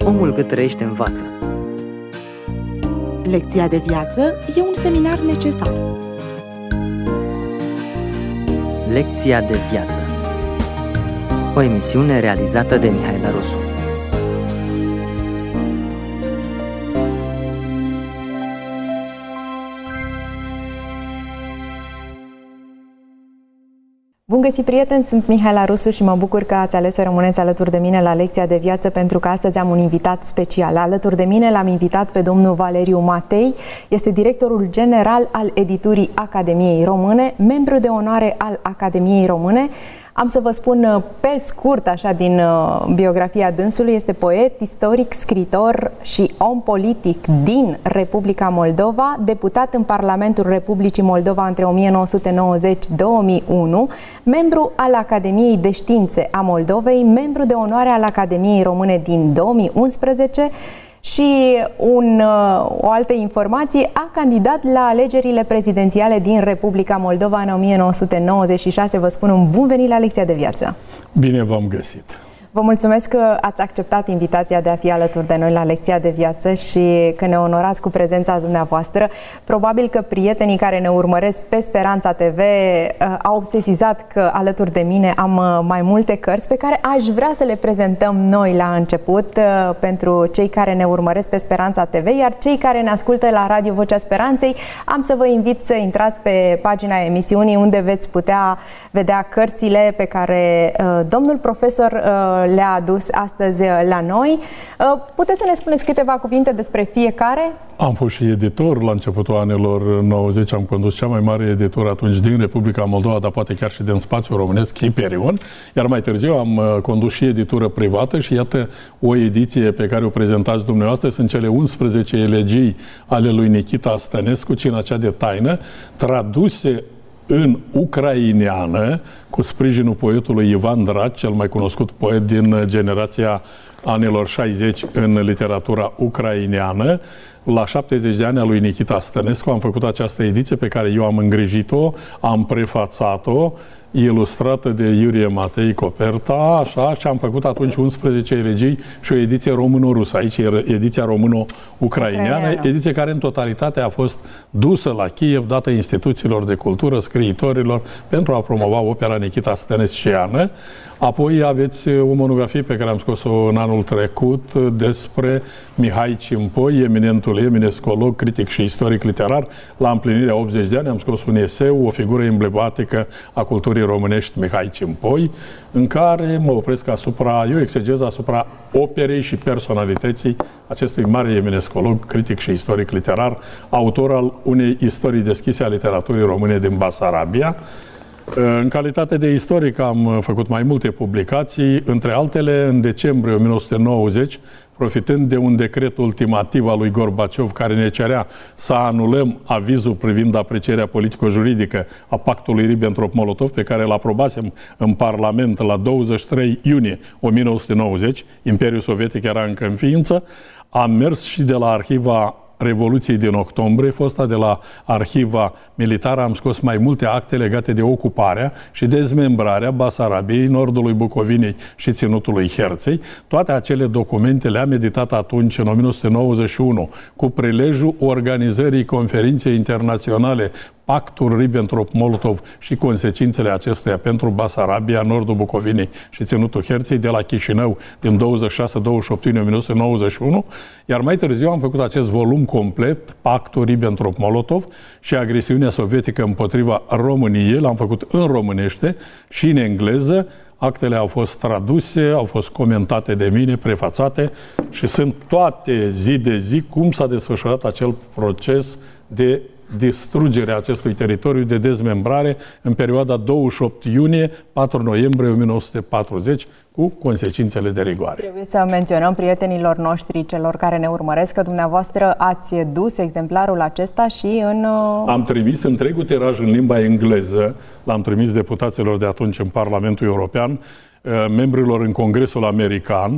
Omul cât trăiește învață. Lecția de viață e un seminar necesar. Lecția de viață. O emisiune realizată de Mihaela Rusu. Bun găsit, prieteni! Sunt Mihaela Rusu și mă bucur că ați ales să rămâneți alături de mine la Lecția de Viață, pentru că astăzi am un invitat special. Alături de mine l-am invitat pe domnul Valeriu Matei, este directorul general al editurii Academiei Române, membru de onoare al Academiei Române. Am să vă spun pe scurt, așa, din biografia dânsului. Este poet, istoric, scriitor și om politic din Republica Moldova, deputat în Parlamentul Republicii Moldova între 1990-2001, membru al Academiei de Științe a Moldovei, membru de onoare al Academiei Române din 2011 și o altă informație, a candidat la alegerile prezidențiale din Republica Moldova în 1996. Vă spun un bun venit la Lecția de Viață! Bine v-am găsit! Vă mulțumesc că ați acceptat invitația de a fi alături de noi la Lecția de Viață și că ne onorați cu prezența dumneavoastră. Probabil că prietenii care ne urmăresc pe Speranța TV au obsesizat că alături de mine am mai multe cărți pe care aș vrea să le prezentăm noi la început pentru cei care ne urmăresc pe Speranța TV, iar cei care ne ascultă la Radio Vocea Speranței, am să vă invit să intrați pe pagina emisiunii, unde veți putea vedea cărțile pe care domnul profesor le-a adus astăzi la noi. Puteți să ne spuneți câteva cuvinte despre fiecare? Am fost și editor la începutul anilor 90, am condus cea mai mare editură atunci din Republica Moldova, dar poate chiar și din spațiul românesc, Hyperion, iar mai târziu am condus și editură privată și iată o ediție pe care o prezentați dumneavoastră, sunt cele 11 elegii ale lui Nikita Stănescu, Cina cea de taină, traduse în ucraineană, cu sprijinul poetului Ivan Draci, cel mai cunoscut poet din generația anilor 60 în literatura ucraineană. La 70 de ani a lui Nikita Stănescu am făcut această ediție pe care eu am îngrijit-o, am prefațat-o, ilustrată de Iurie Matei Coperta, așa, și am făcut atunci 11 elegii și o ediție româno-rusă. Aici e ediția româno-ucraineană, ediție care în totalitate a fost dusă la Kiev, dată instituțiilor de cultură, scriitorilor, pentru a promova opera Nikita Stănesciană. Apoi aveți o monografie pe care am scos-o în anul trecut despre Mihai Cimpoi, eminentul eminescolog, critic și istoric literar. La împlinirea 80 de ani am scos un eseu, o figură emblematică a culturii românești, Mihai Cimpoi, în care mă opresc eu exegez asupra operei și personalității acestui mare eminescolog, critic și istoric literar, autor al unei istorii deschise a literaturii române din Basarabia. În calitate de istoric am făcut mai multe publicații, între altele în decembrie 1990, profitând de un decret ultimativ al lui Gorbaciov care ne cerea să anulăm avizul privind aprecierea politico-juridică a pactului Ribbentrop-Molotov, pe care îl aprobasem în Parlament la 23 iunie 1990, Imperiul Sovietic era încă în ființă, am mers și de la arhiva Revoluției din octombrie, fosta de la Arhiva Militară, am scos mai multe acte legate de ocuparea și dezmembrarea Basarabiei, nordului Bucovinei și ținutului Herței. Toate acele documente le-am editat atunci, în 1991, cu prilejul organizării conferinței internaționale Pactul Ribbentrop-Molotov și consecințele acestuia pentru Basarabia, nordul Bucovinei și ținutul Herței, de la Chișinău din 26-28 iunie 1991, iar mai târziu am făcut acest volum complet, Pactul Ribbentrop-Molotov și agresiunea sovietică împotriva României, l-am făcut în românește și în engleză. Actele au fost traduse, au fost comentate de mine, prefațate și sunt toate zi de zi cum s-a desfășurat acel proces de distrugerea acestui teritoriu, de dezmembrare în perioada 28 iunie-4 noiembrie 1940, cu consecințele de rigoare. Trebuie să menționăm prietenilor noștri, celor care ne urmăresc, că dumneavoastră ați dus exemplarul acesta și în... Am trimis întregul tiraj în limba engleză, l-am trimis deputaților de atunci în Parlamentul European, membrilor în Congresul American,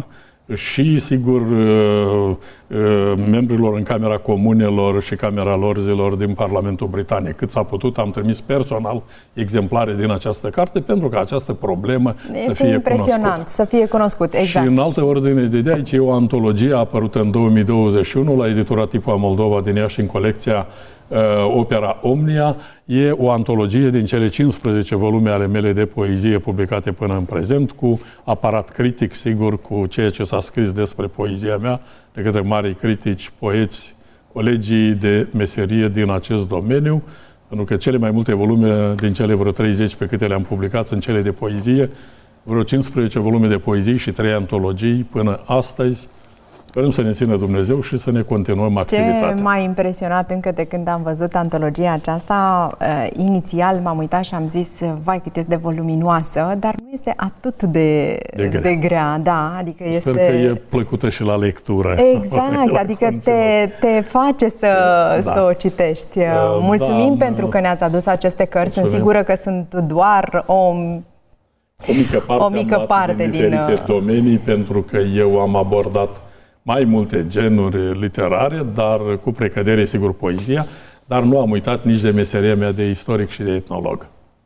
și, sigur, membrilor în Camera Comunelor și Camera Lorzilor din Parlamentul Britanic. Cât s-a putut, am trimis personal exemplare din această carte pentru ca această problemă să fie impresionant, cunoscută. să fie cunoscut, exact. Și în altă ordine de idei, aici e o antologie apărută în 2021 la editura Tipa Moldova din Iași în colecția Opera Omnia. E o antologie din cele 15 volume ale mele de poezie publicate până în prezent, cu aparat critic, sigur, cu ceea ce s-a scris despre poezia mea de către mari critici, poeți, colegii de meserie din acest domeniu, pentru că cele mai multe volume din cele vreo 30 pe câte le-am publicat sunt cele de poezie, vreo 15 volume de poezie și 3 antologii până astăzi. Sperăm să ne țină Dumnezeu și să ne continuăm activitatea. Ce m-a impresionat încă de când am văzut antologia aceasta, inițial m-am uitat și am zis, vai cât este de voluminoasă, dar nu este atât de grea. Da, adică Sper este... că e plăcută și la lectură. Exact, adică te face să o citești. Mulțumim pentru că ne-ați adus aceste cărți. Sunt sigură că sunt doar o mică parte din diferite domenii, pentru că eu am abordat mai multe genuri literare, dar cu precădere, sigur, poezia, dar nu am uitat nici de meseria mea de istoric și de etnolog.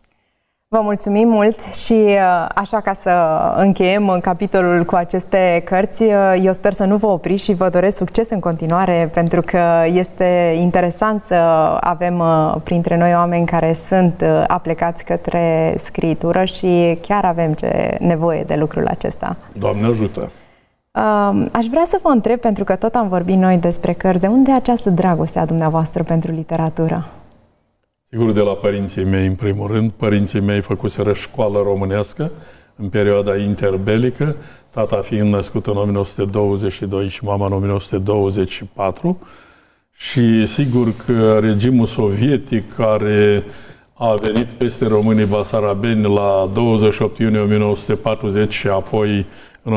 Vă mulțumim mult și așa, ca să încheiem capitolul cu aceste cărți, eu sper să nu vă opriți și vă doresc succes în continuare, pentru că este interesant să avem printre noi oameni care sunt aplecați către scritură și chiar avem nevoie de lucrul acesta. Doamne ajută! Aș vrea să vă întreb, pentru că tot am vorbit noi despre cărți, de unde e această dragoste a dumneavoastră pentru literatură? Sigur, de la părinții mei, în primul rând. Părinții mei făcuseră școală românească în perioada interbelică, tata fiind născut în 1922 și mama în 1924. Și sigur că regimul sovietic, care a venit peste românii basarabeni la 28 iunie 1940 și apoi în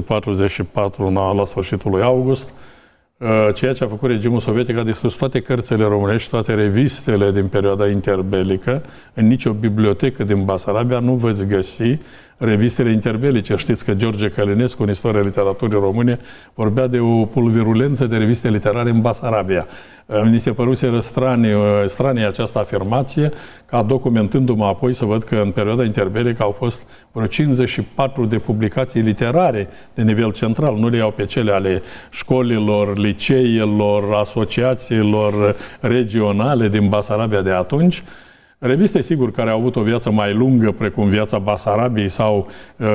1944, la sfârșitul lui august, ceea ce a făcut regimul sovietic a distrus toate cărțile românești, toate revistele din perioada interbelică. În nicio bibliotecă din Basarabia nu veți găsi revistele interbelice. Știți că George Călinescu, în istoria literaturii române, vorbea de o pulverulență de reviste literare în Basarabia. Mi se păruse stranie această afirmație, ca documentându-mă apoi să văd că în perioada interbelică au fost vreo 54 de publicații literare de nivel central. Nu le iau pe cele ale școlilor, liceelor, asociațiilor regionale din Basarabia de atunci. Reviste, sigur, care au avut o viață mai lungă, precum Viața Basarabiei sau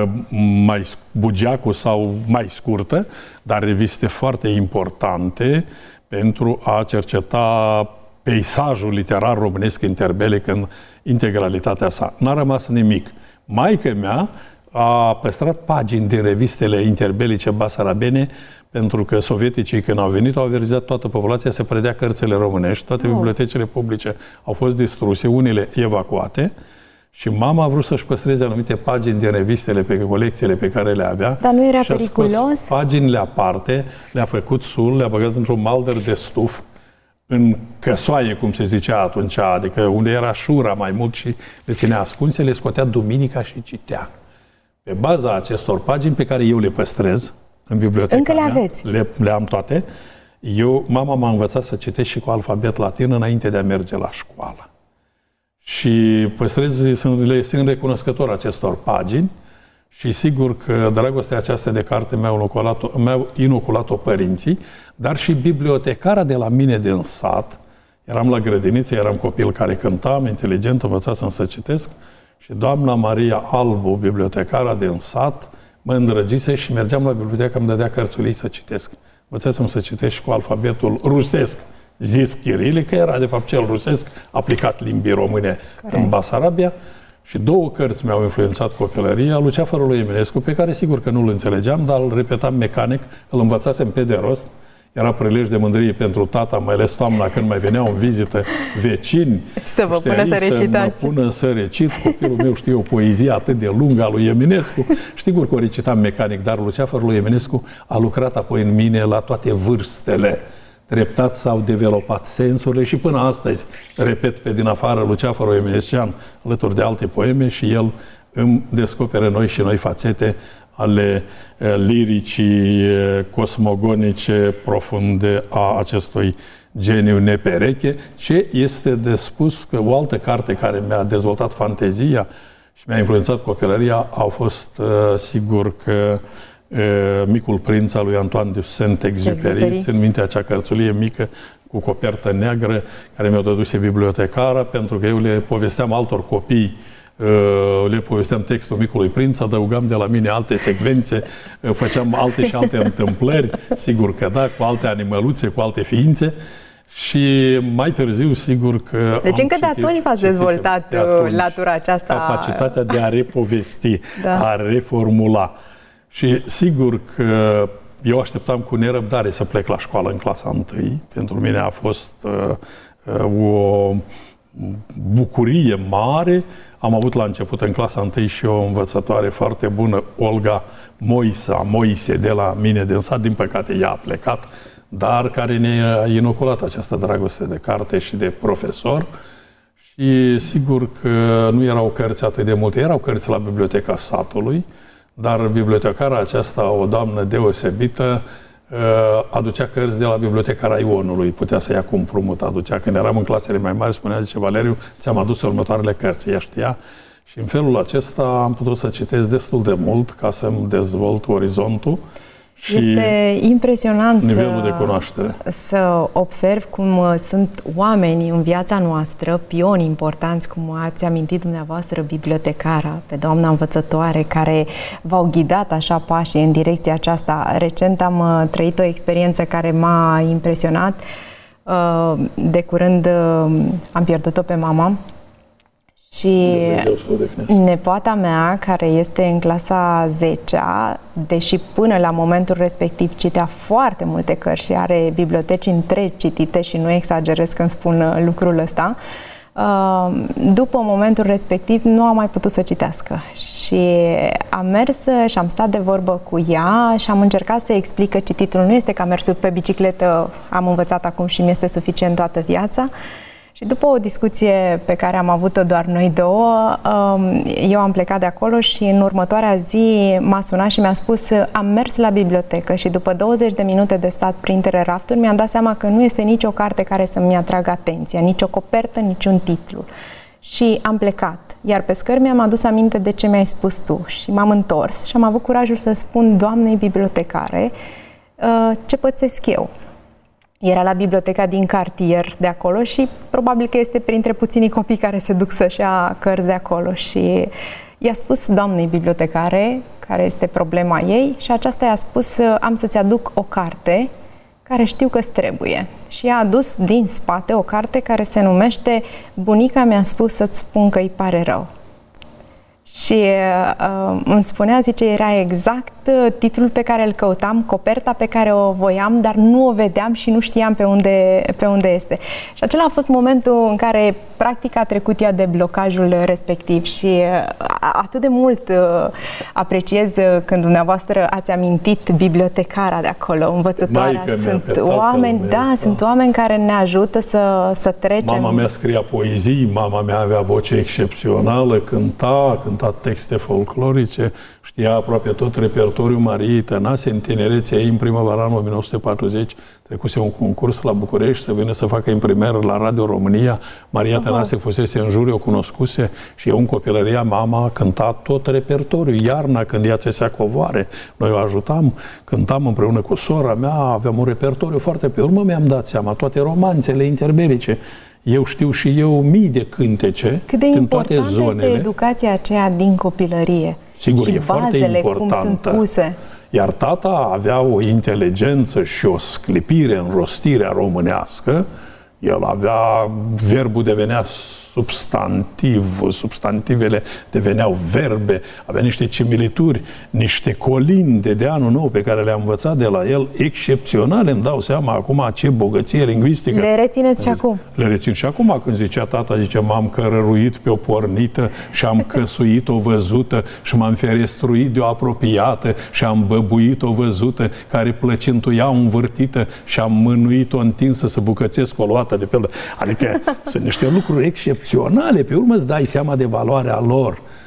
mai Bugeacu sau mai scurtă, dar reviste foarte importante pentru a cerceta peisajul literar românesc interbelic în integralitatea sa. N-a rămas nimic. Maică mea a păstrat pagini din revistele interbelice basarabene, pentru că sovieticii, când au venit, au avertizat toată populația să predea cărțile românești. Toate bibliotecile publice au fost distruse, unele evacuate, și mama a vrut să-și păstreze anumite pagini din revistele, colecțiile pe care le avea. Dar nu era și periculos? Paginile aparte, le-a făcut sul, le-a băgat într-un malder de stuf, în căsoaie, cum se zicea atunci, adică unde era șura mai mult, și le ținea ascunse, le scotea duminica și citea. Pe baza acestor pagini, pe care eu le păstrez în biblioteca încă le mea, aveți? Le am toate. Mama m-a învățat să citesc și cu alfabet latin înainte de a merge la școală. Și sunt recunoscător acestor pagini și sigur că dragostea aceasta de carte mi-au inoculat-o părinții, dar și bibliotecara de la mine din sat. Eram la grădiniță, eram copil care cântam, inteligent, învățasem să citesc, și doamna Maria Albu, bibliotecara din sat, mă îndrăgise și mergeam la bibliotecă, îmi dădea cărțulii să citesc. Învățasem să citesc cu alfabetul rusesc, zis chirilic, că era de fapt cel rusesc aplicat limbii române în Basarabia. Și 2 cărți mi-au influențat copilăria, Luceafărul lui Eminescu, pe care sigur că nu-l înțelegeam, dar îl repetam mecanic, îl învățasem pe de rost. Era prilej de mândrie pentru tata, mai ales toamna, când mai veneau în vizită vecini. Să vă pună să recitați. Să mă pună să recit. Copilul meu știe o poezie atât de lungă a lui Eminescu. Sigur că o recitam mecanic, dar Luceafărul lui Eminescu a lucrat apoi în mine la toate vârstele. Treptat s-au developat sensurile și până astăzi repet pe din afară Luceafărul eminescian alături de alte poeme și el îmi descoperă noi și noi fațete ale liricii cosmogonice profunde a acestui geniu nepereche. Ce este de spus că o altă carte care mi-a dezvoltat fantezia și mi-a influențat copilăria a fost, sigur că, Micul Prinț al lui Antoine de Saint-Exupéry. Țin minte acea cărțulie mică cu copertă neagră care mi-o dăduse bibliotecara, pentru că eu le povesteam altor copii, le povesteam textul Micului Prinț, adăugam de la mine alte secvențe, făceam alte și alte întâmplări, sigur că da, cu alte animăluțe, cu alte ființe. Și mai târziu, sigur că... Deci încă de atunci v-ați dezvoltat latura aceasta... Capacitatea de a repovesti, a reformula. Și sigur că eu așteptam cu nerăbdare să plec la școală în clasa 1. Pentru mine a fost o bucurie mare. Am avut la început în clasa 1 și o învățătoare foarte bună, Olga Moise, de la mine din sat. Din păcate ea a plecat, dar care ne-a inoculat această dragoste de carte și de profesor. Și sigur că nu erau cărți atât de multe, erau cărți la biblioteca satului, dar bibliotecara aceasta, o doamnă deosebită, aducea cărți de la biblioteca raionului, putea să ia cu împrumut, aducea. Când eram în clasele mai mari, spunea, zice, Valeriu, ți-am adus următoarele cărți, ea știa. Și în felul acesta am putut să citesc destul de mult ca să-mi dezvolt orizontul. Este impresionant nivelul de cunoaștere. Să observ cum sunt oameni în viața noastră, pioni importanți, cum ați amintit dumneavoastră, bibliotecara, pe doamna învățătoare, care v-au ghidat așa pașii în direcția aceasta. Recent am trăit o experiență care m-a impresionat. De curând am pierdut-o pe mama. Și nepoata mea, care este în clasa 10-a, deși până la momentul respectiv citea foarte multe cărți și are biblioteci întregi citite și nu exagerez când spun lucrul ăsta, după momentul respectiv nu a mai putut să citească. Și am mers și am stat de vorbă cu ea și am încercat să explic că cititul nu este ca mersul pe bicicletă, am învățat acum și mi este suficient toată viața. Și după o discuție pe care am avut-o doar noi două, eu am plecat de acolo și în următoarea zi m-a sunat și mi-a spus: am mers la bibliotecă și după 20 de minute de stat printre rafturi mi-am dat seama că nu este nicio carte care să-mi atragă atenția, nici o copertă, nici un titlu. Și am plecat. Iar pe scări mi-am adus aminte de ce mi-ai spus tu și m-am întors și am avut curajul să spun doamnei bibliotecare ce pățesc eu. Era la biblioteca din cartier de acolo și probabil că este printre puținii copii care se duc să-și ia cărți de acolo. Și i-a spus doamnei bibliotecare care este problema ei și aceasta i-a spus: am să-ți aduc o carte care știu că-ți trebuie. Și i-a adus din spate o carte care se numește Bunica mi-a spus să-ți spun că îi pare rău. Și îmi spunea, zice, era exact titlul pe care îl căutam, coperta pe care o voiam, dar nu o vedeam și nu știam pe unde este. Și acela a fost momentul în care practic a trecut ea de blocajul respectiv și atât de mult apreciez când dumneavoastră ați amintit bibliotecara de acolo, învățătoarea. Sunt oameni, sunt oameni care ne ajută să trecem. Mama mea scria poezii, mama mea avea voce excepțională, cânta texte folclorice, știa aproape tot repertoriul Mariei Tănase. În tinerețea ei, în primăvara în 1940, trecuse un concurs la București să vină să facă imprimer la Radio România. Maria Tănase fusese în juriu, o cunoscuse și eu în copilăria mama cânta tot repertoriul. Iarna, când ea țesea covoare, noi o ajutam, cântam împreună cu sora mea, aveam un repertoriu foarte... Pe urmă mi-am dat seama, toate romanțele interbelice. Eu știu și eu mii de cântece din toate zonele. Cât de importantă este educația aceea din copilărie. Sigur, și e foarte importantă. Cum sunt puse. Iar tata avea o inteligență și o sclipire în rostirea românească. El avea, verbul devenea substantiv, substantivele deveneau verbe, avea niște similituri, niște colinde de anul nou pe care le-am învățat de la el, excepționale, îmi dau seama acum ce bogăție lingvistică. Le rețineți și acum? Le rețin și acum, când zicea tata, zice, m-am cărăruit pe o pornită și am căsuit o văzută și m-am ferestruit de o apropiată și am băbuit o văzută care plăcintuia învârtită și am mânuit o întinsă să bucățesc o luată de pildă. Adică sunt niște lucruri excepționale, pe urmă îți dai seama de valoarea lor.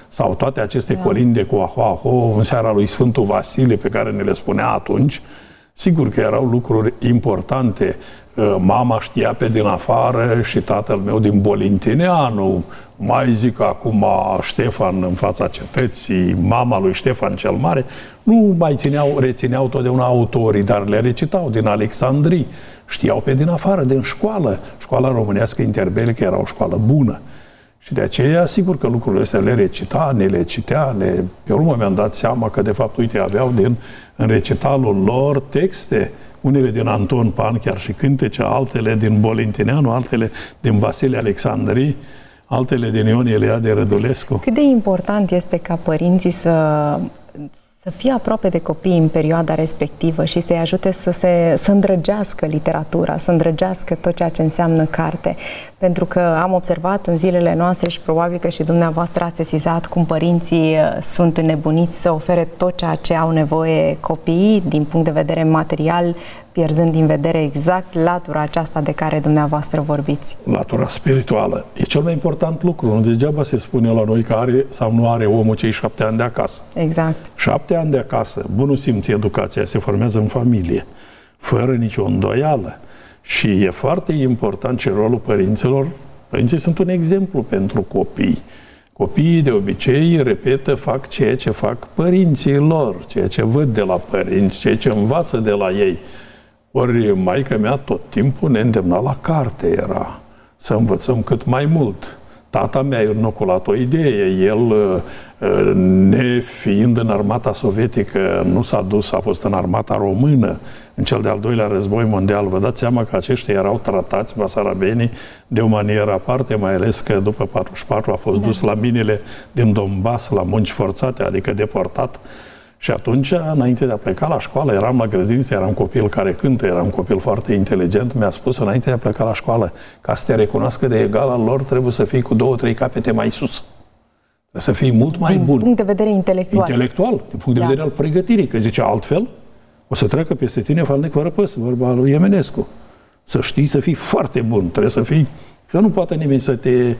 sau toate aceste colinde cu aho-aho în seara lui Sfântul Vasile pe care ne le spunea atunci, sigur că erau lucruri importante. Mama știa pe din afară și tatăl meu din Bolintineanu, mai zic acum Ștefan în fața cetății, mama lui Ștefan cel Mare, nu mai rețineau totdeauna autorii, dar le recitau din Alexandrii, știau pe din afară, din școală. Școala românească interbelică era o școală bună. Și de aceea, sigur că lucrurile astea le recita, ne le citea, pe urmă mi-am dat seama că, de fapt, uite, aveau în recitalul lor texte, unele din Anton Pan, chiar și cântece, altele din Bolintineanu, altele din Vasile Alexandrii, altele din Ion Eliade Rădulescu. Cât de important este ca părinții să fie aproape de copii în perioada respectivă și să-i ajute să îndrăgească literatura, să îndrăgească tot ceea ce înseamnă carte. Pentru că am observat în zilele noastre și probabil că și dumneavoastră ați sesizat cum părinții sunt înnebuniți să ofere tot ceea ce au nevoie copiii din punct de vedere material, pierzând din vedere exact latura aceasta de care dumneavoastră vorbiți. Latura spirituală. E cel mai important lucru. Nu degeaba se spune la noi că are sau nu are omul cei 7 ani de acasă. Exact. 7 ani de acasă, bunul simț, educația se formează în familie, fără nicio îndoială. Și e foarte important ce rolul părinților. Părinții sunt un exemplu pentru copii. Copiii de obicei repetă, fac ceea ce fac părinții lor, ceea ce văd de la părinți, ceea ce învață de la ei. Ori maica mea tot timpul ne îndemna la carte, era să învățăm cât mai mult. Tata mi-a inoculat o idee, el, nefiind în armata sovietică, nu s-a dus, a fost în armata română, în cel de-al doilea război mondial. Vă dați seama că aceștia erau tratați, basarabenii, de o manieră aparte, mai ales că după 44 a fost dus la minele din Donbass, la munci forțate, adică deportat. Și atunci, înainte de a pleca la școală, eram la grădiniță, eram copil care cântă, eram copil foarte inteligent, mi-a spus înainte de a pleca la școală, ca să te recunoască de egal al lor, trebuie să fii cu 2-3 capete mai sus. Trebuie să fii mult mai bun. Din punct de vedere intelectual. Intelectual, din punct de vedere al pregătirii, că zice altfel, o să treacă peste tine falnec fără păs, vorba lui Iemenescu. Să știi să fii foarte bun, trebuie să fii, că nu poate nimeni să te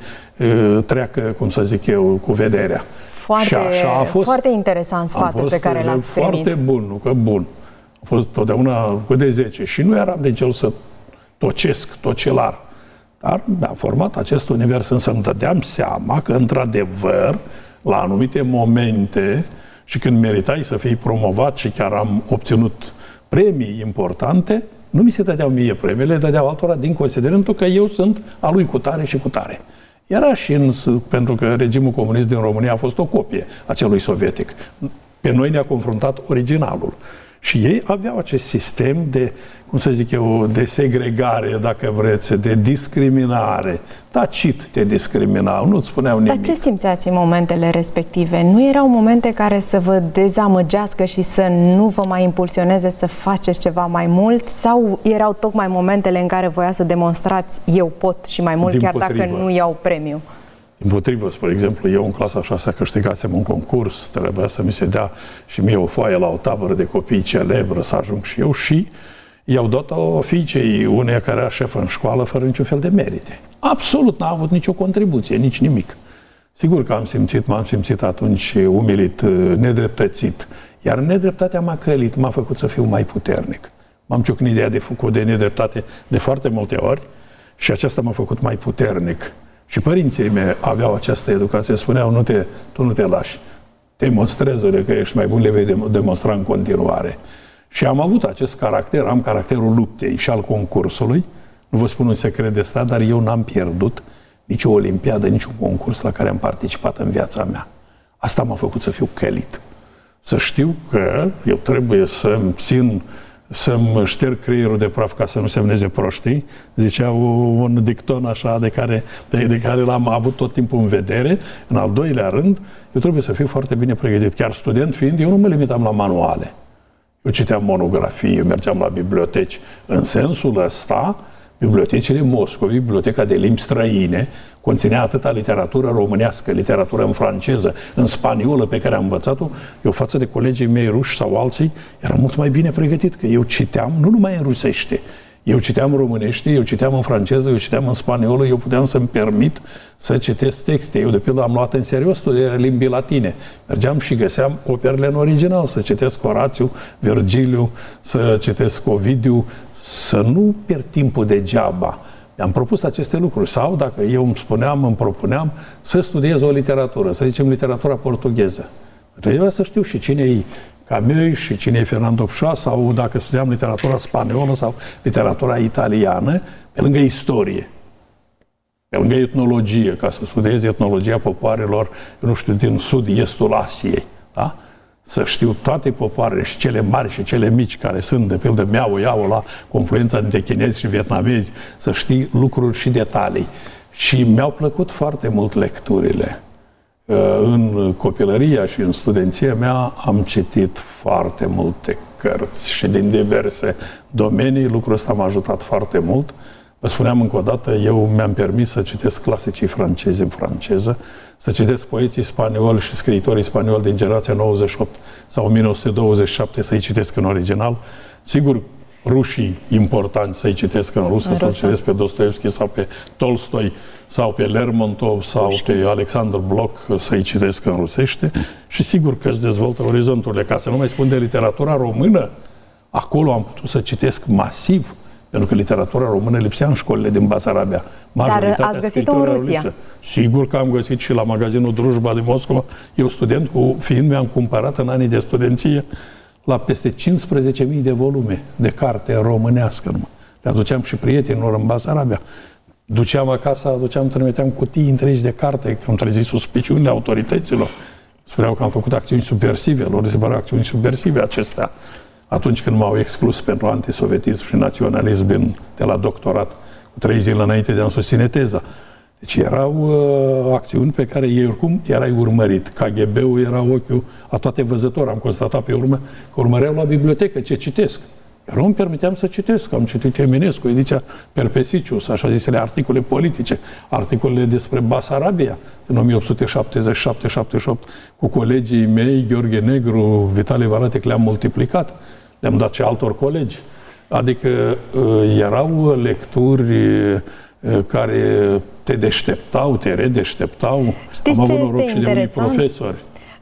treacă, cum să zic eu, cu vederea. Foarte, a fost, foarte interesant sfatul pe care l-ați primit. Foarte bun, nu că bun. A fost totdeauna cu de 10 și nu eram de cel să tocesc, tocelar. Dar mi-a format acest univers, însă îmi dădeam seama că, într-adevăr, la anumite momente și când meritai să fii promovat și chiar am obținut premii importante, nu mi se dădeau mie premiile, le dădeau altora din considerentul că eu sunt a lui cu tare și cu tare. Era și pentru că regimul comunist din România a fost o copie a celui sovietic. Pe noi ne-a confruntat originalul. Și ei aveau acest sistem de, cum să zic eu, de segregare, dacă vreți, de discriminare. Tacit te discriminau, nu-ți spuneau nimic. Dar ce simțeați în momentele respective? Nu erau momente care să vă dezamăgească și să nu vă mai impulsioneze să faceți ceva mai mult? Sau erau tocmai momentele în care voia să demonstrați eu pot și mai mult, chiar dacă nu iau premiu? Împotrivă, spre exemplu, eu în clasa 6 câștigasem un concurs, trebuia să mi se dea și mie o foaie la o tabără de copii celebră, să ajung și eu, și i-au dat-o fiicei uneia care era șefă în școală fără niciun fel de merite. Absolut, n-a avut nicio contribuție, nici nimic. Sigur că m-am simțit atunci umilit, nedreptățit, iar nedreptatea m-a călit, m-a făcut să fiu mai puternic. M-am ciocnit de nedreptate de foarte multe ori și aceasta m-a făcut mai puternic. Și părinții mei aveau această educație, spuneau, tu nu te lași, demonstrează-le că ești mai bun, le vei demonstra în continuare. Și am avut acest caracter, am caracterul luptei și al concursului, nu vă spun un secret de stat, dar eu n-am pierdut nici o olimpiadă, nici un concurs la care am participat în viața mea. Asta m-a făcut să fiu călit. Să știu că eu trebuie să-mi șterg creierul de praf ca să nu semneze proștii, zicea un dicton așa de care l-am avut tot timpul în vedere. În al doilea rând, eu trebuie să fiu foarte bine pregătit. Chiar student fiind, eu nu mă limitam la manuale. Eu citeam monografii, eu mergeam la biblioteci. În sensul ăsta, bibliotecile Moscovei, Biblioteca de Limbi Străine, conținea atâta literatură românească, literatură în franceză, în spaniolă pe care am învățat-o, eu față de colegii mei ruși sau alții, eram mult mai bine pregătit, că eu citeam nu numai în rusește, Eu citeam românește, eu citeam în franceză, eu citeam în spaniolă, eu puteam să-mi permit să citesc texte. Eu, de pildă, am luat în serios studiile limbii latine. Mergeam și găseam operele în original, să citesc Horațiu, Virgiliu, să citesc Ovidiu, să nu pierd timpul degeaba. Mi-am propus aceste lucruri. Sau, dacă eu îmi propuneam să studiez o literatură, să zicem literatura portugheză. Trebuia să știu și cine e Camus și cine e Fernando Pessoa, sau dacă studiam literatura spaniolă sau literatura italiană, pe lângă istorie, pe lângă etnologie, ca să studiez etnologia popoarelor, eu nu știu, din sud-estul Asiei, da? Să știu toate popoarele, și cele mari și cele mici, care sunt, de pildă, Miao la confluența dintre chinezi și vietnamezi, să știi lucruri și detalii. Și mi-au plăcut foarte mult lecturile. În copilăria și în studenția mea am citit foarte multe cărți și din diverse domenii. Lucrul ăsta m-a ajutat foarte mult. Vă spuneam încă o dată, eu mi-am permis să citesc clasicii francezi în franceză, să citesc poeții spanioli și scriitorii spanioli din generația 98 sau 1927, să-i citesc în original. Sigur, rușii importanti să-i citesc în rusă, să-l citesc pe Dostoevski sau pe Tolstoi sau pe Lermontov sau pe Alexander Blok, să-i citesc în rusește. Și sigur că își dezvoltă orizonturile. Ca să nu mai spun de literatura română, acolo am putut să citesc masiv, pentru că literatura română lipsea în școlile din Basarabia. Dar ați găsit-o în Rusia? Sigur că am găsit și la magazinul Drujba din Moscova. Eu, student, fiind mi-am cumpărat în anii de studenție la peste 15.000 de volume de carte românească. Le aduceam și prietenilor în Basarabia. Duceam acasă, trimiteam cutii întregi de carte, că am trezit suspiciunile autorităților. Spuneau că am făcut acțiuni subversive, lor se păreau acțiuni subversive acestea. Atunci când m-au exclus pentru antisovetism și naționalism de la doctorat, cu 3 zile înainte de a-mi susține teza. Deci erau acțiuni pe care ei oricum erai urmărit. KGB-ul era ochiul a toate văzători. Am constatat pe urmă că urmăreau la bibliotecă ce citesc. Iar nu îmi permiteam să citesc. Am citit Eminescu, ediția Perpesicius, așa zisele articole politice, articolele despre Basarabia din 1877-78, cu colegii mei, Gheorghe Negru, Vitale Varatec, le-am multiplicat. Le-am dat și altor colegi. Adică erau lecturi care te deșteptau, te redeșteptau. Știți am ce avut noroc este și de unii profesori.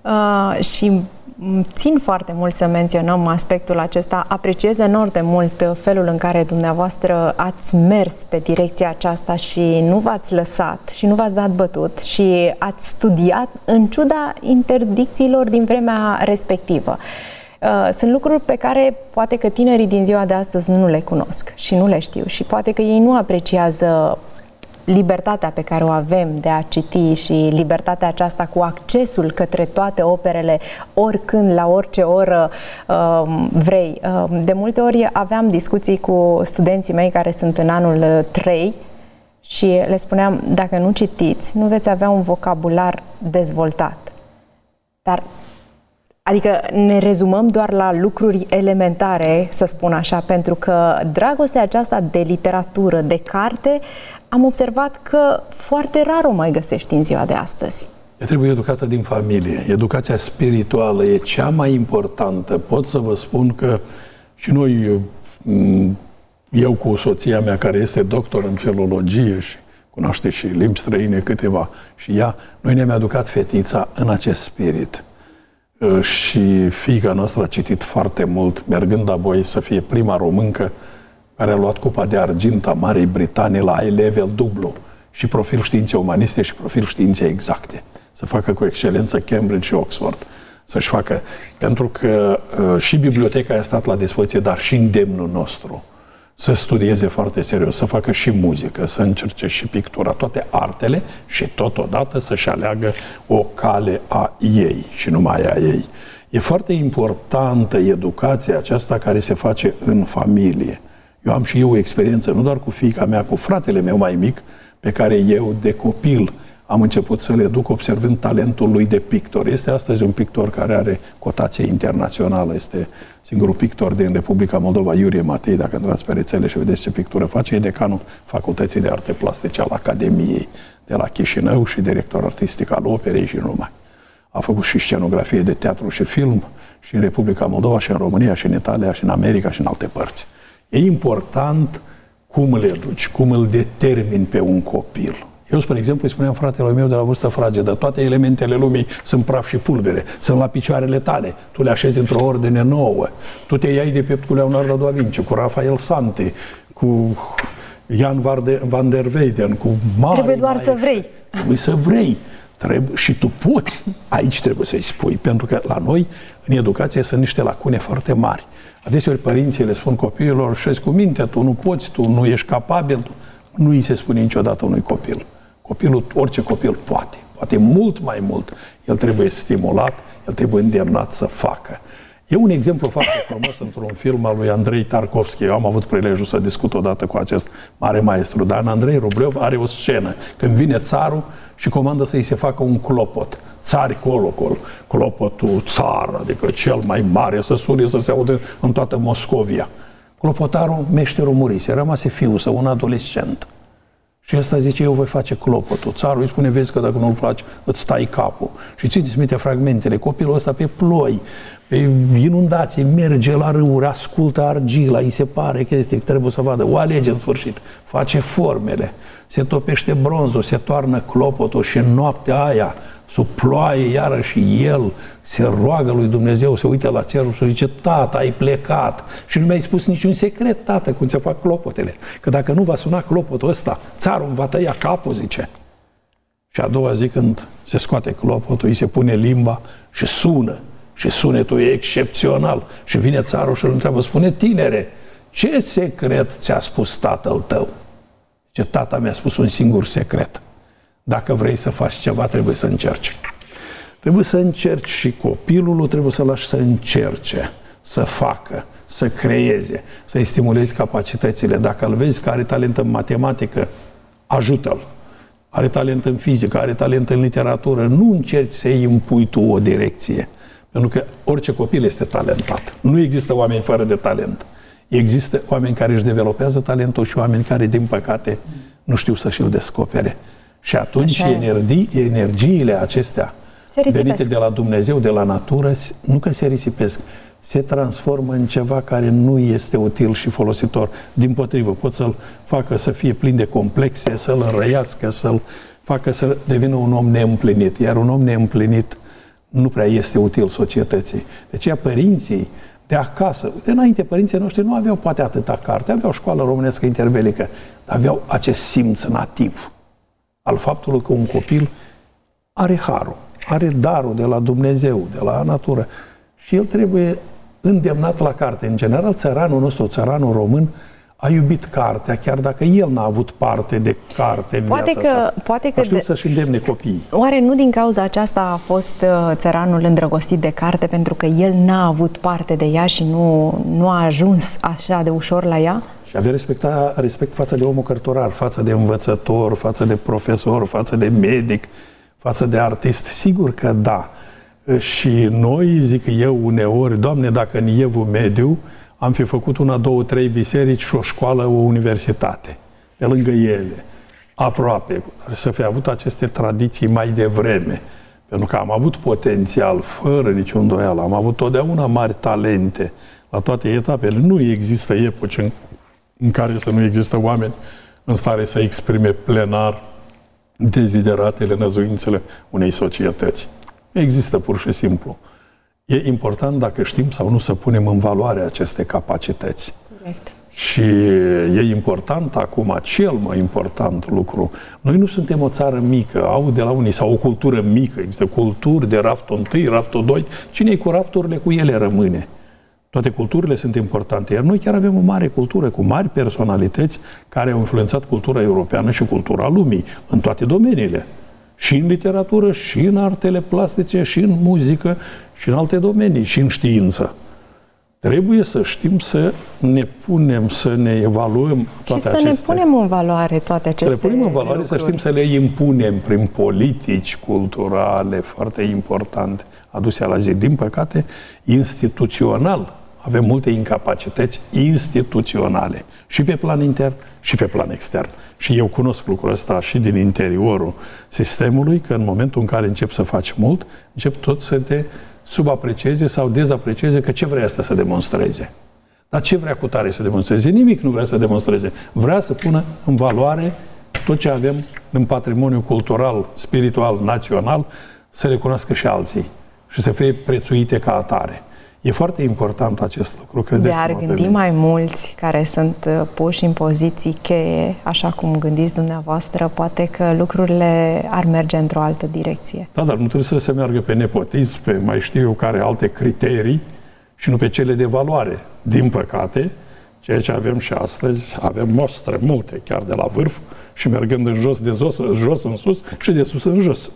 Și țin foarte mult să menționăm aspectul acesta. Apreciez enorm de mult felul în care dumneavoastră ați mers pe direcția aceasta și nu v-ați lăsat și nu v-ați dat bătut și ați studiat în ciuda interdicțiilor din vremea respectivă. Sunt lucruri pe care poate că tinerii din ziua de astăzi nu le cunosc și nu le știu și poate că ei nu apreciază libertatea pe care o avem de a citi și libertatea aceasta cu accesul către toate operele, oricând, la orice oră vrei. De multe ori aveam discuții cu studenții mei care sunt în anul 3 și le spuneam, dacă nu citiți, nu veți avea un vocabular dezvoltat. Adică ne rezumăm doar la lucruri elementare, să spun așa, pentru că dragostea aceasta de literatură, de carte, am observat că foarte rar o mai găsești în ziua de astăzi. Ea trebuie educată din familie. Educația spirituală e cea mai importantă. Pot să vă spun că și noi, eu cu soția mea, care este doctor în filologie și cunoaște și limbi străine câteva, și ea, noi ne-am educat fetița în acest spirit. Și fiica noastră a citit foarte mult, mergând apoi să fie prima româncă care a luat cupa de argint a Marii Britanii la I-level dublu, și profil științe umaniste și profil științe exacte. Să facă cu excelență Cambridge și Oxford. Să-și facă, pentru că și biblioteca a stat la dispoziție, dar și îndemnul nostru să studieze foarte serios, să facă și muzică, să încerce și pictura, toate artele, și totodată să-și aleagă o cale a ei și numai a ei. E foarte importantă educația aceasta care se face în familie. Eu am și eu o experiență, nu doar cu fiica mea, cu fratele meu mai mic, pe care eu, de copil, am început să le educ observând talentul lui de pictor. Este astăzi un pictor care are cotație internațională. Este singurul pictor din Republica Moldova, Iurie Matei. Dacă intrați pe rețele și vedeți ce pictură face, e decanul Facultății de Arte Plastice al Academiei de la Chișinău și director artistic al operei și numai. A făcut și scenografie de teatru și film și în Republica Moldova și în România și în Italia și în America și în alte părți. E important cum îl educi, cum îl determini pe un copil. Eu, spre exemplu, îi spuneam fratelui meu de la vârstă fragedă, toate elementele lumii sunt praf și pulbere, sunt la picioarele tale, tu le așezi într-o ordine nouă, tu te iai de piept cu Leonardo da Vinci, cu Rafael Santi, cu Jan van der Weyden, cu mari. Trebuie doar să vrei. Trebuie să vrei. Și tu poți. Aici trebuie să-i spui, pentru că la noi, în educație, sunt niște lacune foarte mari. Adeseori părinții le spun copiilor, șezi cu minte, tu nu poți, tu nu ești capabil, nu îi se spune niciodată unui copil. Copilul, orice copil poate mult mai mult. El trebuie stimulat, el trebuie îndemnat să facă. E un exemplu foarte frumos într-un film al lui Andrei Tarkovski. Eu am avut prilejul să discut odată cu acest mare maestru, dar în Andrei Rublev are o scenă când vine țarul și comandă să-i se facă un clopot. Țari colocol, clopotul țar, adică cel mai mare, să sune, să se audă în toată Moscovia. Clopotarul, meșterul murise, rămase fiul său, un adolescent. Și ăsta zice, eu voi face clopotul. Țarul îi spune, vezi că dacă nu-l faci, îți stai capul. Și țineți minte fragmentele, copilul ăsta pe ploi, pe inundații, merge la râuri, ascultă argila, îi se pare chestii, trebuie să vadă, o alege în sfârșit, face formele, se topește bronzul, se toarnă clopotul și în noaptea aia, sub ploaie, iarăși el se roagă lui Dumnezeu, se uită la cerul și zice, tată, ai plecat și nu mi-ai spus niciun secret, tată, cum se fac clopotele, că dacă nu va suna clopotul ăsta, țarul îmi va tăia capul, zice. Și a doua zi când se scoate clopotul, îi se pune limba și sună. Și sunetul e excepțional. Și vine țarul și îl întreabă, spune, tinere, ce secret ți-a spus tatăl tău? Zice, tata mi-a spus un singur secret. Dacă vrei să faci ceva, trebuie să încerci. Trebuie să încerci și copilul trebuie să lași să încerce, să facă, să creeze, să-i stimulezi capacitățile. Dacă îl vezi că are talent în matematică, ajută-l. Are talent în fizică, are talent în literatură, nu încerci să-i impui tu o direcție. Pentru că orice copil este talentat. Nu există oameni fără de talent. Există oameni care își developează talentul și oameni care, din păcate, nu știu să și-l descopere. Și atunci energiile acestea venite de la Dumnezeu, de la natură, nu că se risipesc, se transformă în ceva care nu este util și folositor. Dimpotrivă, pot să-l facă să fie plin de complexe, să-l înrăiască, să-l facă să devină un om neîmplinit. Iar un om neîmplinit nu prea este util societății. De aceea părinții de acasă, înainte părinții noștri nu aveau poate atâta carte, aveau școală românească interbelică, dar aveau acest simț nativ al faptului că un copil are harul, are darul de la Dumnezeu, de la natură și el trebuie îndemnat la carte. În general, țăranul nostru, țăranul român, a iubit cartea, chiar dacă el n-a avut parte de carte în viața sa. Poate că știu să-și îndemne copiii. Oare nu din cauza aceasta a fost țăranul îndrăgostit de carte, pentru că el n-a avut parte de ea și nu a ajuns așa de ușor la ea? Și avea respect față de omul cărturar, față de învățător, față de profesor, față de medic, față de artist. Sigur că da. Și noi, zic eu uneori, Doamne, dacă în Evul Mediu am fi făcut 1, 2, 3 biserici și o școală, o universitate, pe lângă ele, aproape, să fi avut aceste tradiții mai devreme. Pentru că am avut potențial, fără niciun îndoială, am avut totdeauna mari talente la toate etapele. Nu există epoci în care să nu există oameni în stare să exprime plenar dezideratele, năzuințele unei societăți. Există pur și simplu. E important dacă știm sau nu să punem în valoare aceste capacități. Corect. Și e important acum, cel mai important lucru, noi nu suntem o țară mică, au de la unii, sau o cultură mică, există culturi de raftul 1, raftul 2, cine-i cu rafturile, cu ele rămâne. Toate culturile sunt importante, iar noi chiar avem o mare cultură, cu mari personalități care au influențat cultura europeană și cultura lumii, în toate domeniile. Și în literatură, și în artele plastice, și în muzică, și în alte domenii, și în știință. Trebuie să știm să ne punem, să ne evaluăm toate acestea. Și să ne punem în valoare toate aceste lucruri. Să le punem în valoare, să știm să le impunem prin politici culturale foarte importante aduse la zi. Din păcate, instituțional, avem multe incapacități instituționale, și pe plan intern, și pe plan extern. Și eu cunosc lucrul ăsta și din interiorul sistemului, că în momentul în care încep să faci mult, încep tot să te subaprecieze sau dezaprecieze că ce vrea asta să demonstreze. Dar ce vrea cu tare să demonstreze? Nimic nu vrea să demonstreze. Vrea să pună în valoare tot ce avem în patrimoniu cultural, spiritual, național, să le cunoască și alții și să fie prețuite ca atare. E foarte important acest lucru, credeți-mă. De ar gândi mai mulți care sunt puși în poziții cheie, așa cum gândiți dumneavoastră, poate că lucrurile ar merge într-o altă direcție. Da, dar nu trebuie să se meargă pe nepotism, pe mai știu eu care alte criterii și nu pe cele de valoare. Din păcate, ceea ce avem și astăzi, avem mostre multe, chiar de la vârf și mergând în jos, de jos în sus și de sus în jos.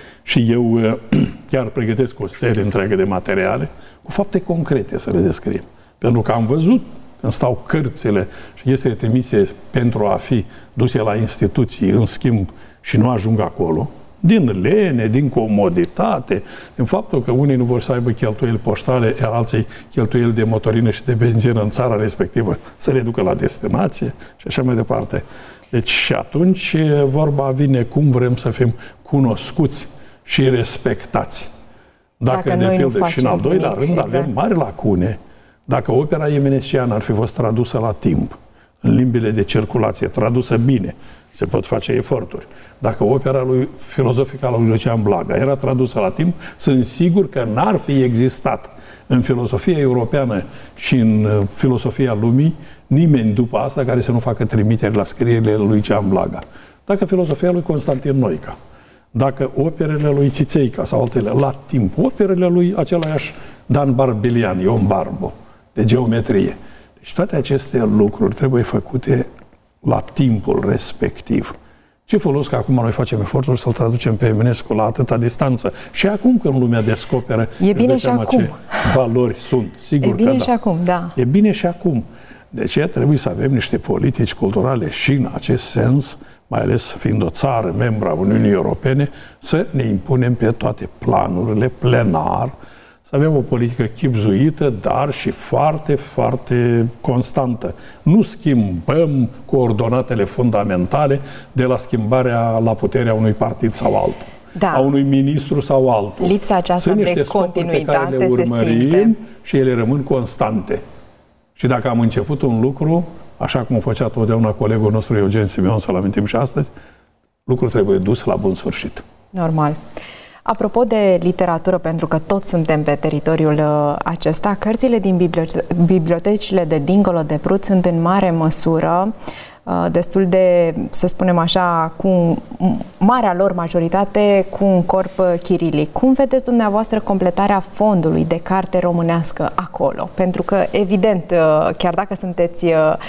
Și eu chiar pregătesc o serie întreagă de materiale cu fapte concrete să le descriem. Pentru că am văzut când stau cărțile și este trimise pentru a fi duse la instituții în schimb și nu ajung acolo, din lene, din comoditate, din faptul că unii nu vor să aibă cheltuieli poștale, iar alții cheltuieli de motorină și de benzină în țara respectivă, să le ducă la destinație și așa mai departe. Deci și atunci vorba vine cum vrem să fim cunoscuți și respectați. Dacă de pildă, și în al doilea rând avem mari lacune. Dacă opera emenesiană ar fi fost tradusă la timp, în limbile de circulație, tradusă bine, se pot face eforturi. Dacă opera filozofică a lui Lucian Blaga era tradusă la timp, sunt sigur că n-ar fi existat în filosofia europeană și în filosofia lumii nimeni după asta care să nu facă trimiteri la scrierile lui Lucian Blaga. Dacă filosofia lui Constantin Noica, dacă operele lui Țițeica sau altele la timp, operele lui același Dan Barbelian, Ion Barbo, de geometrie. Deci toate aceste lucruri trebuie făcute la timpul respectiv. Ce folos că acum noi facem eforturi să-l traducem pe Eminescu la atâta distanță? Și acum când lumea descoperă, e bine și acum. Ce valori sunt. Sigur e bine că da. Și acum, da. E bine și acum. De aceea trebuie să avem niște politici culturale și în acest sens, mai ales fiind o țară membra Uniunii Europene, să ne impunem pe toate planurile, plenar, să avem o politică chibzuită, dar și foarte, foarte constantă. Nu schimbăm coordonatele fundamentale de la schimbarea la puterea unui partid sau altul, a unui ministru sau altul. Lipsa aceasta de continuitate pe care le urmărim și ele rămân constante. Și dacă am început un lucru, așa cum o făcea totdeauna colegul nostru Eugen Simeon, să-l amintim și astăzi, lucrul trebuie dus la bun sfârșit. Normal. Apropo de literatură, pentru că toți suntem pe teritoriul acesta, cărțile din bibliotecile de dincolo de Prut sunt în mare măsură destul de, să spunem așa, cu marea lor majoritate cu un corp chirilic. Cum vedeți dumneavoastră completarea fondului de carte românească acolo? Pentru că, evident, chiar dacă sunteți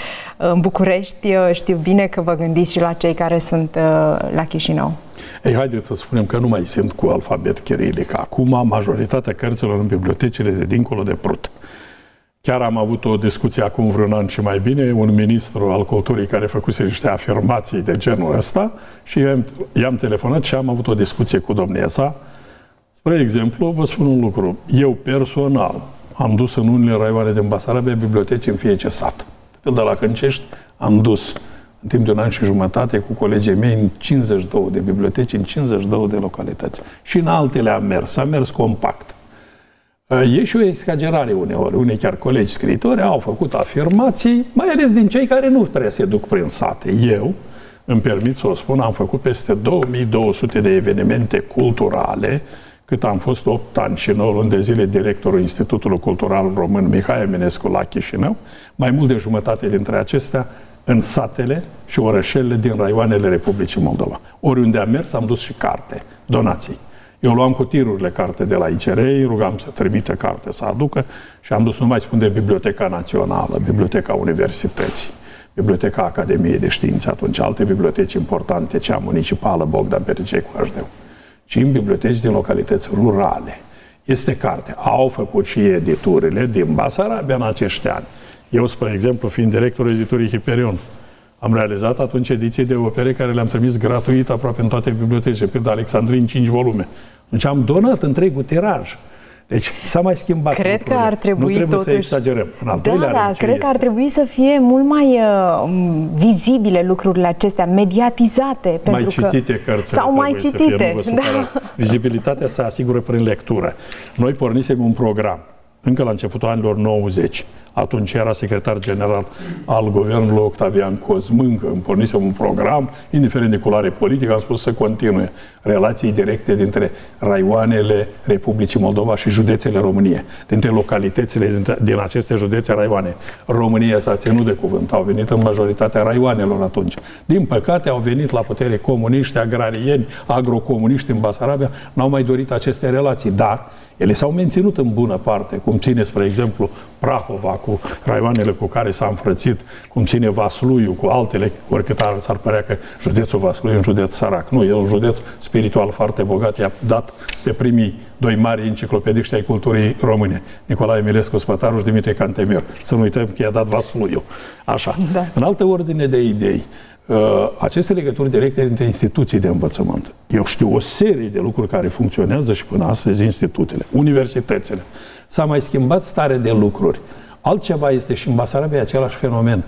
în București, știu bine că vă gândiți și la cei care sunt la Chișinău. Ei, haideți să spunem că nu mai sunt cu alfabet chirilic. Acum, majoritatea cărților în bibliotecile de dincolo de Prut. Chiar am avut o discuție acum vreun an și mai bine, un ministru al culturii care făcuse niște afirmații de genul ăsta și i-am telefonat și am avut o discuție cu domnia sa. Spre exemplu, vă spun un lucru. Eu personal am dus în unele raioane din Basarabia biblioteci în fiecare sat. De la Câncești am dus în timp de un an și jumătate cu colegii mei în 52 de biblioteci, în 52 de localități. Și în altele am mers compact. E și o exagerare uneori. Unii chiar colegi scriitori au făcut afirmații, mai ales din cei care nu prea se duc prin sate. Eu, îmi permit să o spun, am făcut peste 2200 de evenimente culturale, cât am fost 8 ani și 9 luni de zile directorul Institutului Cultural Român Mihai Eminescu la Chișinău, mai mult de jumătate dintre acestea în satele și orășelele din raioanele Republicii Moldova. Oriunde am mers, am dus și carte, donații. Eu luam cu tirurile carte de la ICR, rugam să trimite carte să aducă și am dus, nu mai spun de Biblioteca Națională, Biblioteca Universității, Biblioteca Academiei de Științe, atunci alte biblioteci importante, cea municipală Bogdan Pericei cu HD, ci în biblioteci din localități rurale. Este carte. Au făcut și editurile din Basarabia în acești ani. Eu, spre exemplu, fiind directorul editurii Hiperion, am realizat atunci ediții de opere care le-am trimis gratuit aproape în toate bibliotecile, pe de Alexandrin, 5 volume. Deci am donat întregul tiraj. Deci s-a mai schimbat. Cred că ar trebui, nu trebuie totuși, să exagerăm. În al doilea rând, cred că ar trebui să fie mult mai vizibile lucrurile acestea, mediatizate. Mai citite cărțile. Sau mai citite. Vizibilitatea se asigură prin lectură. Noi pornisem un program încă la începutul anilor 90. Atunci era secretar general al guvernului Octavian Cosmâncă. Îmi pornisem un program, indiferent de culoare politică, am spus să continue relații directe dintre raioanele Republicii Moldova și județele României, dintre localitățile din aceste județe raioane. România s-a ținut de cuvânt, au venit în majoritatea raioanelor atunci. Din păcate, au venit la putere comuniști, agrarieni, agrocomuniști în Basarabia, n-au mai dorit aceste relații, dar ele s-au menținut în bună parte, cum ține, spre exemplu, Prahova cu raioanele cu care s-a înfrățit, cum ține Vasluiu cu altele, oricât s-ar părea că județul Vasluiu e un județ sărac. Nu, e un județ spiritual foarte bogat, i-a dat pe primii doi mari enciclopediști ai culturii române, Nicolae Emilescu Spătaru și Dimitrie Cantemir. Să nu uităm că i-a dat Vasluiu. Așa. Da. În altă ordine de idei, aceste legături directe dintre instituții de învățământ. Eu știu o serie de lucruri care funcționează și până astăzi, institutele, universitățile. S-a mai schimbat stare de lucruri. Altceva este și în Basarabia același fenomen.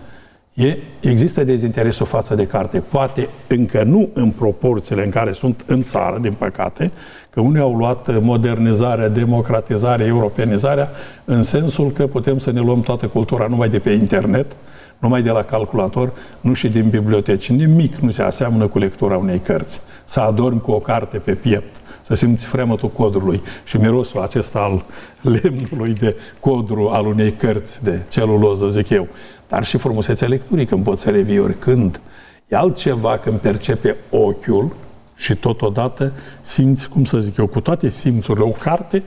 Există dezinteresul față de carte. Poate încă nu în proporțiile în care sunt în țară, din păcate, că unii au luat modernizarea, democratizarea, europenizarea, în sensul că putem să ne luăm toată cultura numai de pe internet, numai de la calculator, nu și din biblioteci. Nimic nu se aseamnă cu lectura unei cărți. Să adormi cu o carte pe piept, să simți fremătul codrului și mirosul acesta al lemnului de codru al unei cărți de celuloză, zic eu. Dar și frumusețea lecturii, când poți să revii oricând. E altceva când percepe ochiul și totodată simți, cum să zic eu, cu toate simțurile, o carte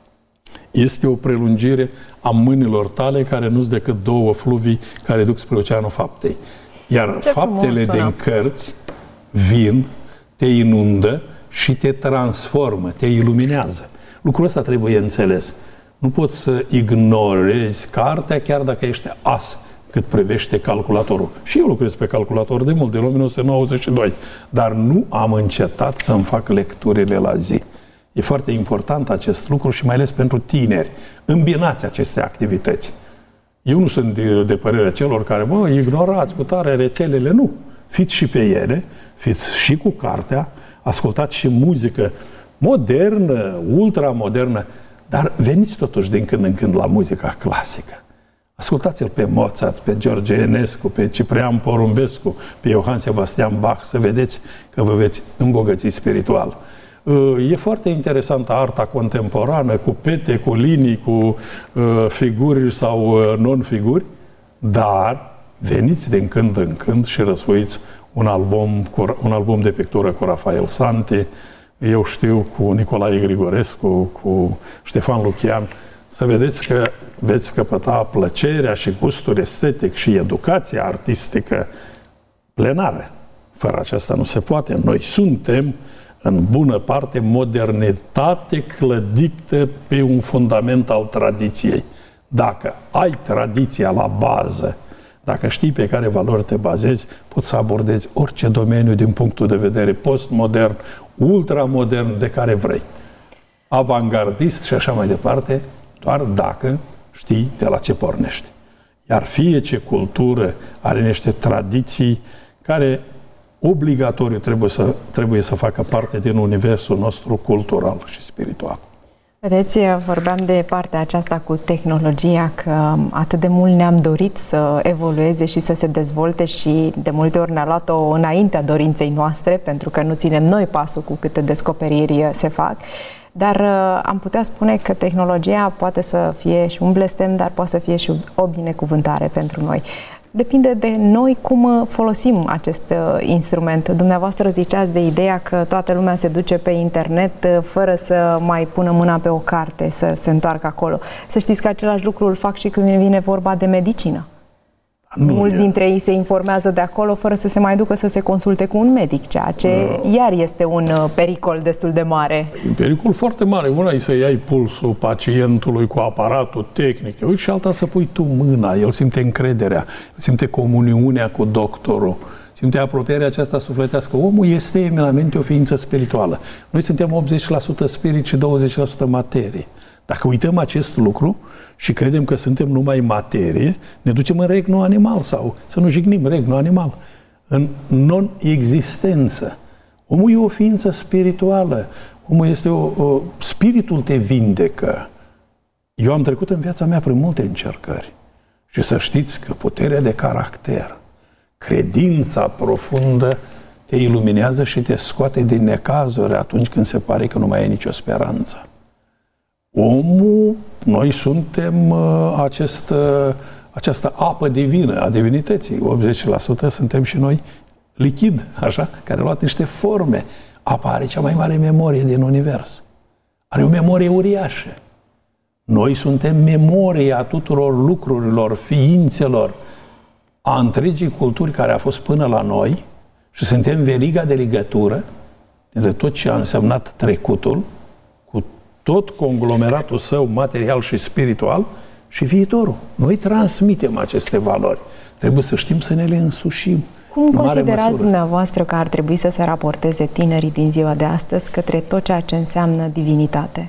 este o prelungire a mâinilor tale care nu-s decât două fluvii care duc spre oceanul faptei. Iar faptele din cărți vin, te inundă și te transformă, te iluminează. Lucrul ăsta trebuie înțeles. Nu poți să ignorezi cartea chiar dacă ești as cât privește calculatorul. Și eu lucrez pe calculator de mult, de 1992, dar nu am încetat să-mi fac lecturile la zi. E foarte important acest lucru și mai ales pentru tineri. Îmbinați aceste activități. Eu nu sunt de părerea celor care, ignorați cu tare rețelele, nu. Fiți și pe ele, fiți și cu cartea, ascultați și muzică modernă, ultramodernă, dar veniți totuși din când în când la muzica clasică. Ascultați-l pe Mozart, pe George Enescu, pe Ciprian Porumbescu, pe Johann Sebastian Bach, să vedeți că vă veți îmbogăți spiritual. E foarte interesantă arta contemporană, cu pete, cu linii, cu figuri sau non-figuri, dar veniți din când în când și răsfoiți un album de pictură cu Rafael Santi, eu știu, cu Nicolae Grigorescu, cu Ștefan Lucian, să vedeți că veți căpăta plăcerea și gustul estetic și educația artistică plenară. Fără aceasta nu se poate. Noi suntem, în bună parte, modernitate clădită pe un fundament al tradiției. Dacă ai tradiția la bază, dacă știi pe care valori te bazezi, poți să abordezi orice domeniu din punctul de vedere postmodern, ultramodern, de care vrei. Avangardist și așa mai departe, doar dacă știi de la ce pornești. Iar fiecare cultură are niște tradiții care obligatoriu trebuie să facă parte din universul nostru cultural și spiritual. Vedeți, vorbeam de partea aceasta cu tehnologia, că atât de mult ne-am dorit să evolueze și să se dezvolte și de multe ori ne-a luat-o înaintea dorinței noastre, pentru că nu ținem noi pasul cu câte descoperiri se fac. Dar am putea spune că tehnologia poate să fie și un blestem, dar poate să fie și o binecuvântare pentru noi. Depinde de noi cum folosim acest instrument. Dumneavoastră ziceați de ideea că toată lumea se duce pe internet fără să mai pună mâna pe o carte, să se întoarcă acolo. Să știți că același lucru îl fac și când vine vorba de medicină. Mulți dintre ei se informează de acolo fără să se mai ducă să se consulte cu un medic, ceea ce iar este un pericol destul de mare. Un pericol foarte mare. Una e să iei pulsul pacientului cu aparatul tehnic, uite, și alta să pui tu mâna, el simte încrederea, el simte comuniunea cu doctorul, simte apropierea aceasta sufletească. Omul este eminamente o ființă spirituală. Noi suntem 80% spirit și 20% materie. Dacă uităm acest lucru și credem că suntem numai materie, ne ducem în regnul animal sau să nu jignim regnul animal. În non-existență. Omul e o ființă spirituală. Omul este spiritul te vindecă. Eu am trecut în viața mea prin multe încercări. Și să știți că puterea de caracter, credința profundă te iluminează și te scoate din necazuri atunci când se pare că nu mai ai nicio speranță. Omul, noi suntem această apă divină a divinității. 80% suntem și noi lichid, așa, care a luat niște forme. Apa are cea mai mare memorie din univers. Are o memorie uriașă. Noi suntem memoria tuturor lucrurilor, ființelor, a întregii culturi care a fost până la noi și suntem veriga de legătură dintre tot ce a însemnat trecutul, cu tot conglomeratul său material și spiritual și viitorul. Noi transmitem aceste valori. Trebuie să știm să ne le însușim. Cum considerați dumneavoastră că ar trebui să se raporteze tinerii din ziua de astăzi către tot ceea ce înseamnă divinitate?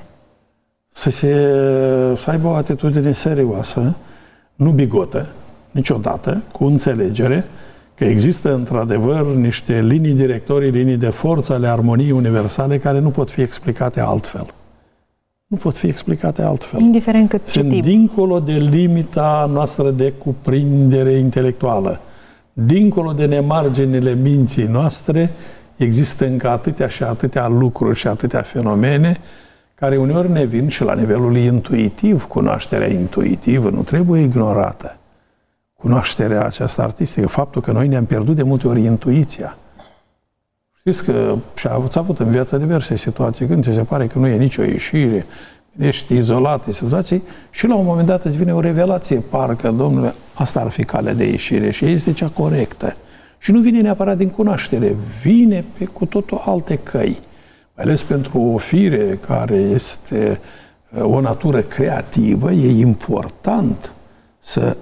Să aibă o atitudine serioasă, nu bigotă, niciodată, cu înțelegere că există într-adevăr niște linii directorii, linii de forță ale armoniei universale care nu pot fi explicate altfel. Nu pot fi explicate altfel. Indiferent cât sunt timp. Dincolo de limita noastră de cuprindere intelectuală, dincolo de nemarginile minții noastre, există încă atâtea și atâtea lucruri și atâtea fenomene care uneori ne vin și la nivelul intuitiv. Cunoașterea intuitivă nu trebuie ignorată. Cunoașterea aceasta artistică, faptul că noi ne-am pierdut de multe ori intuiția. Știți că ați avut în viața diverse situații când ți se pare că nu e nicio ieșire, ești izolat în situații și la un moment dat îți vine o revelație, parcă, domnule, asta ar fi calea de ieșire și este cea corectă. Și nu vine neapărat din cunoaștere, vine pe cu totul alte căi. Mai ales pentru o fire care este o natură creativă, e important să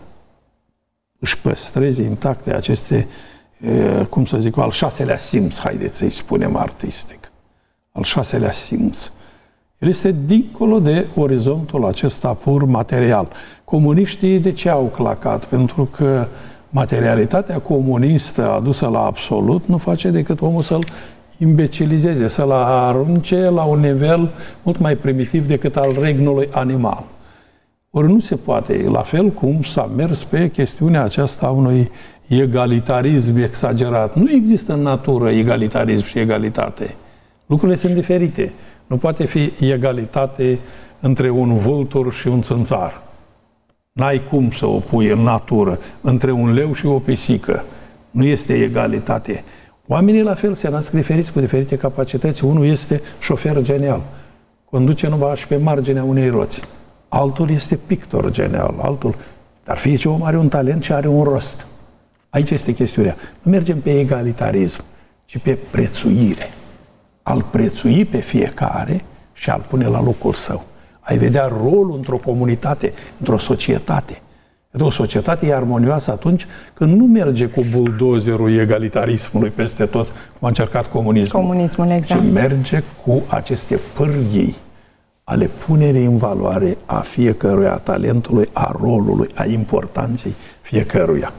își păstreze intacte aceste, cum să zic, al șaselea simț, haideți să-i spunem artistic. Al șaselea simț. El este dincolo de orizontul acesta pur material. Comuniștii de ce au clacat? Pentru că materialitatea comunistă adusă la absolut nu face decât omul să-l imbecilizeze, să-l arunce la un nivel mult mai primitiv decât al regnului animal. Ori nu se poate, la fel cum s-a mers pe chestiunea aceasta a unui egalitarism exagerat. Nu există în natură egalitarism și egalitate. Lucrurile sunt diferite. Nu poate fi egalitate între un vultur și un țânțar. N-ai cum să o pui în natură între un leu și o pisică. Nu este egalitate. Oamenii la fel se nasc diferiți cu diferite capacități. Unul este șofer genial. Conduce numai și pe marginea unei roți. Altul este pictor genial. Altul... Dar fiecare om are un talent și are un rost. Aici este chestiunea. Nu mergem pe egalitarism, ci pe prețuire. Al prețui pe fiecare și al pune la locul său. Ai vedea rolul într-o comunitate, într-o societate. O societate e armonioasă atunci când nu merge cu buldozerul egalitarismului peste toți, cum a încercat comunismul. Comunismul, exact. Ci merge cu aceste pârghii ale punerii în valoare a fiecăruia, a talentului, a rolului, a importanței fiecăruia.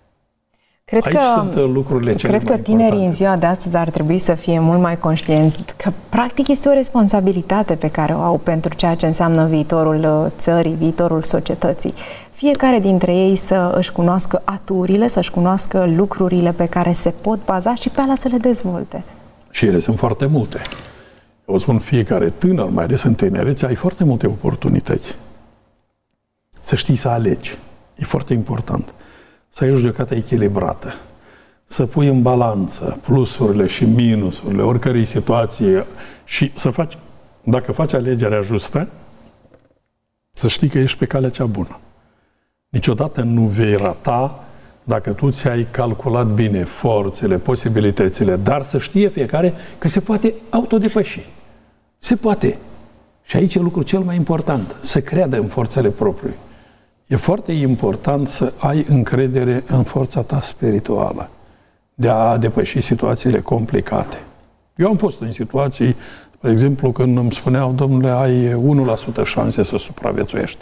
Sunt lucrurile cele mai importante. Cred că tinerii în ziua de astăzi ar trebui să fie mult mai conștienți că practic este o responsabilitate pe care o au pentru ceea ce înseamnă viitorul țării, viitorul societății. Fiecare dintre ei să își cunoască aturile, să își cunoască lucrurile pe care se pot baza și pe alea să le dezvolte. Și ele sunt foarte multe. Eu spun, fiecare tânăr, mai ales în tinerețe, ai foarte multe oportunități. Să știi să alegi. E foarte important. Să ai o judecată echilibrată. Să pui în balanță plusurile și minusurile oricărei situații și să faci, dacă faci alegerea justă, să știi că ești pe calea cea bună. Niciodată nu vei rata dacă tu ți-ai calculat bine forțele, posibilitățile, dar să știe fiecare că se poate autodepăși. Se poate. Și aici e lucrul cel mai important, să creadă în forțele proprii. E foarte important să ai încredere în forța ta spirituală de a depăși situațiile complicate. Eu am fost în situații, de exemplu, când îmi spuneau, domnule, ai 1% șanse să supraviețuiești.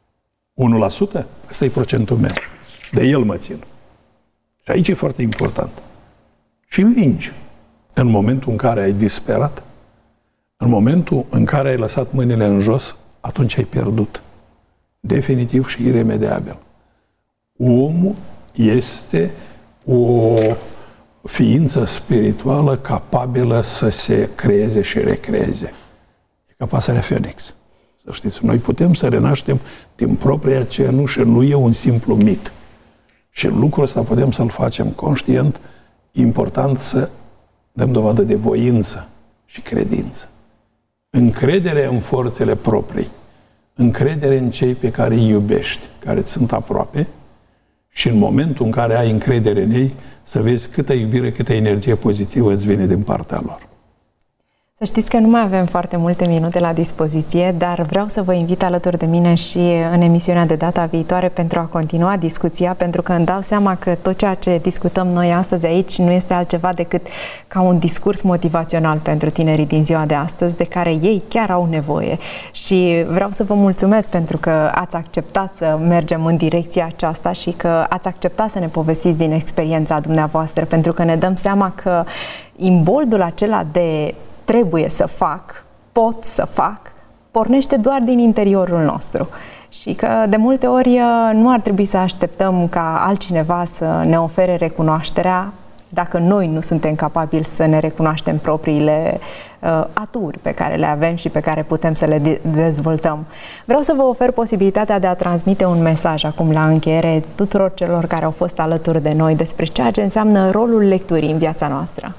1%? Ăsta e procentul meu. De el mă țin. Și aici e foarte important. Și învingi. În momentul în care ai disperat, în momentul în care ai lăsat mâinile în jos, atunci ai pierdut. definitiv și iremediabil. Omul este o ființă spirituală capabilă să se creeze și recreeze. E ca pasărea Phoenix. Să știți, noi putem să renaștem din propria cenușă, nu e un simplu mit. Și lucrul ăsta putem să-l facem conștient, important să dăm dovadă de voință și credință. Încredere în forțele proprii, încredere în cei pe care îi iubești, care îți sunt aproape, și în momentul în care ai încredere în ei, să vezi câtă iubire, câtă energie pozitivă îți vine din partea lor. Să știți că nu mai avem foarte multe minute la dispoziție, dar vreau să vă invit alături de mine și în emisiunea de data viitoare pentru a continua discuția, pentru că îmi dau seama că tot ceea ce discutăm noi astăzi aici nu este altceva decât ca un discurs motivațional pentru tinerii din ziua de astăzi, de care ei chiar au nevoie. Și vreau să vă mulțumesc pentru că ați acceptat să mergem în direcția aceasta și că ați acceptat să ne povestiți din experiența dumneavoastră, pentru că ne dăm seama că imboldul acela de trebuie să fac, pot să fac, pornește doar din interiorul nostru. Și că de multe ori nu ar trebui să așteptăm ca altcineva să ne ofere recunoașterea dacă noi nu suntem capabili să ne recunoaștem propriile aturi pe care le avem și pe care putem să le dezvoltăm. Vreau să vă ofer posibilitatea de a transmite un mesaj acum la încheiere tuturor celor care au fost alături de noi despre ceea ce înseamnă rolul lecturii în viața noastră.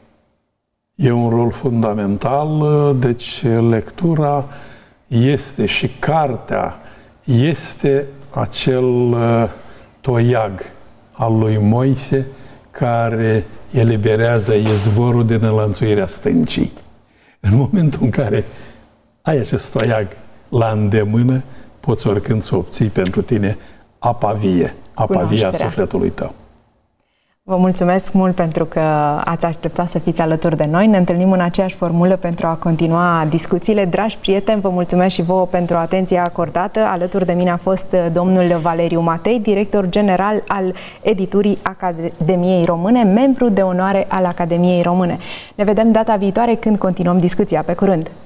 E un rol fundamental, deci lectura este și cartea este acel toiag al lui Moise care eliberează izvorul din înlănțuirea stâncii. În momentul în care ai acest toiag la îndemână, poți oricând să obții pentru tine apa vie a sufletului tău. Vă mulțumesc mult pentru că ați acceptat să fiți alături de noi. Ne întâlnim în aceeași formulă pentru a continua discuțiile. Dragi prieteni, vă mulțumesc și vouă pentru atenția acordată. Alături de mine a fost domnul Valeriu Matei, director general al editurii Academiei Române, membru de onoare al Academiei Române. Ne vedem data viitoare când continuăm discuția. Pe curând!